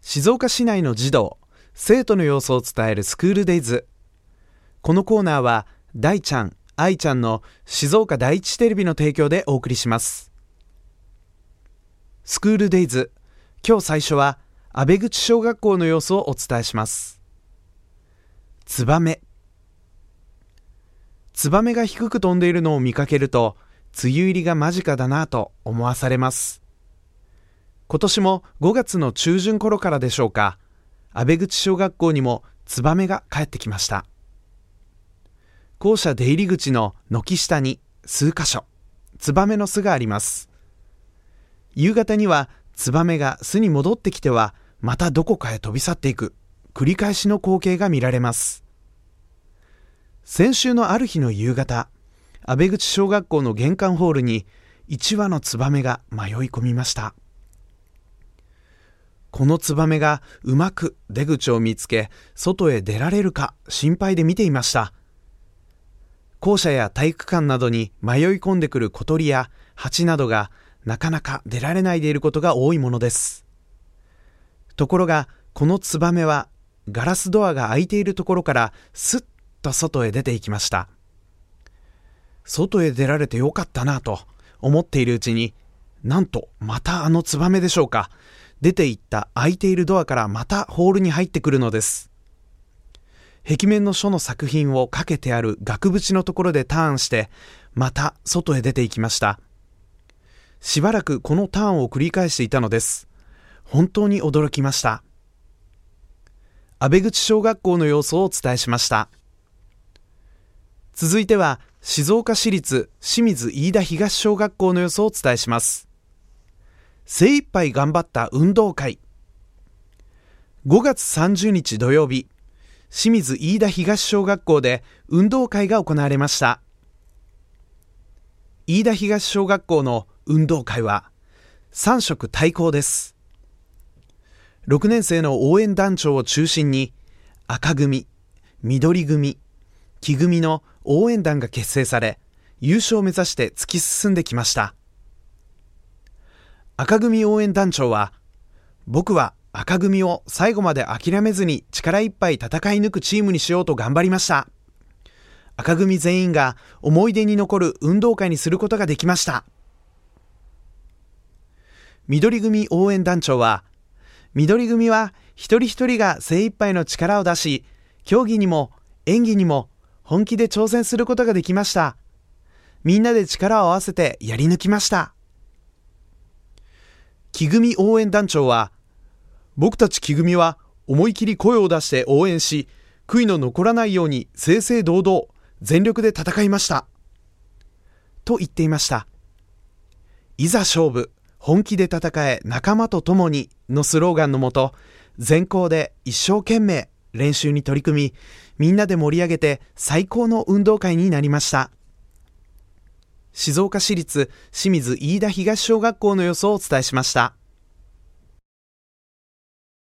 静岡市内の児童、生徒の様子を伝えるスクールデイズ。このコーナーは大ちゃん、愛ちゃんの静岡第一テレビの提供でお送りします。スクールデイズ、今日最初は阿部口小学校の様子をお伝えします。ツバメが低く飛んでいるのを見かけると、梅雨入りが間近だなと思わされます。今年も5月の中旬頃からでしょうか、阿部口小学校にもツバメが帰ってきました。校舎出入り口の軒下に数カ所、ツバメの巣があります。夕方にはツバメが巣に戻ってきては、またどこかへ飛び去っていく、繰り返しの光景が見られます。先週のある日の夕方、阿部口小学校の玄関ホールに1羽のツバメが迷い込みました。このツバメがうまく出口を見つけ、外へ出られるか心配で見ていました。校舎や体育館などに迷い込んでくる小鳥や蜂などがなかなか出られないでいることが多いものです。ところがこのツバメはガラスドアが開いているところからスッと外へ出ていきました。外へ出られてよかったなと思っているうちに、なんとまたあのツバメでしょうか、出て行った開いているドアからまたホールに入ってくるのです。壁面の書の作品をかけてある額縁のところでターンして、また外へ出て行きました。しばらくこのターンを繰り返していたのです。本当に驚きました。阿部口小学校の様子をお伝えしました。続いては静岡市立清水飯田東小学校の様子をお伝えします。精一杯頑張った運動会。5月30日土曜日、清水飯田東小学校で運動会が行われました。飯田東小学校の運動会は3色対抗です。6年生の応援団長を中心に赤組、緑組、黄組の応援団が結成され、優勝を目指して突き進んできました。赤組応援団長は、僕は赤組を最後まで諦めずに力いっぱい戦い抜くチームにしようと頑張りました。赤組全員が思い出に残る運動会にすることができました。緑組応援団長は、緑組は一人一人が精一杯の力を出し、競技にも演技にも本気で挑戦することができました。みんなで力を合わせてやり抜きました。黄組応援団長は、僕たち黄組は思い切り声を出して応援し、悔いの残らないように正々堂々全力で戦いましたと言っていました。いざ勝負、本気で戦え仲間と共にのスローガンのもと、全校で一生懸命練習に取り組み、みんなで盛り上げて最高の運動会になりました。静岡市立清水飯田東小学校の様子をお伝えしました。